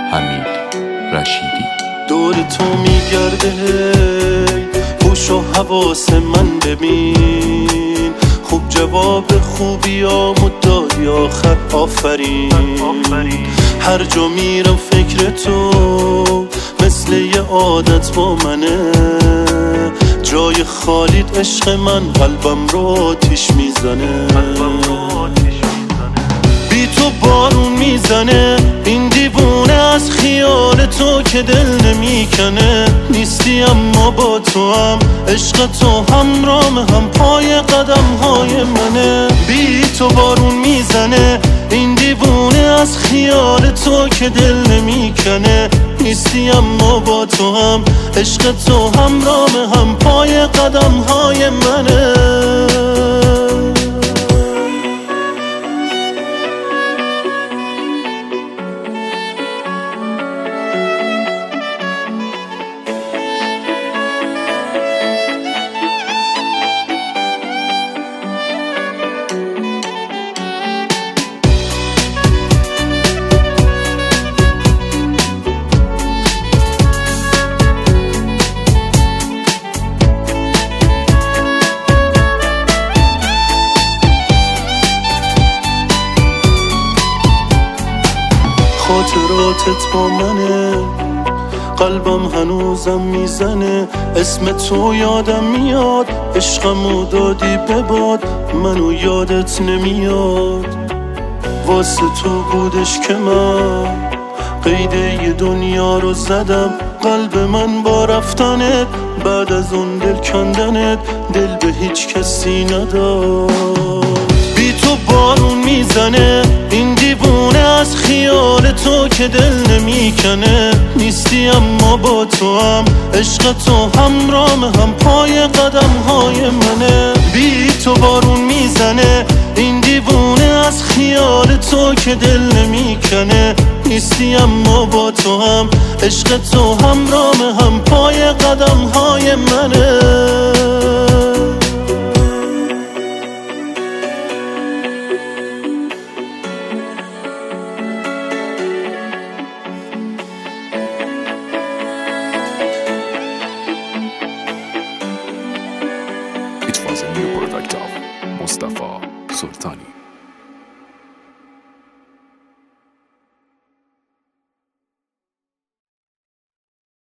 حمید رشیدی. دور تو میگرده هوش و حواس من ببین، خوب جواب خوبیامو دادی آخر آفرین. هر جا میرم فکر تو مثل یه عادت با منه، جای خالیت عشق من قلبم رو آتیش میزنه. بی تو بارون میزنه این دیوونه از خیال تو که دل نمیکنه. نیستی اما با تو هم عشق تو همرام هم پای قدم های منه. بی تو بارون میزنه این دیوونه از خیال تو که دل نمیکنه. نیستی اما با تو هم عشق تو همرام هم پای قدم های منه. خاطراتت با منه، قلبم هنوزم میزنه. اسم تو یادم میاد، عشقمو دادی به باد، منو یادت نمیاد. واسه تو بودش که من قید یه دنیا رو زدم. قلب من با رفتنت بعد از اون دل کندنت دل به هیچ کسی نداد. بی تو بارون میزنه این دیوونه از خیال تو که دل نمیکنه. نیستی اما با تو هم عشق تو همرام هم پای قدم های منه. بی تو بارون میزنه این دیوونه از خیال تو که دل نمیکنه. نیستی اما با تو هم عشق تو همرام هم پای قدم های منه.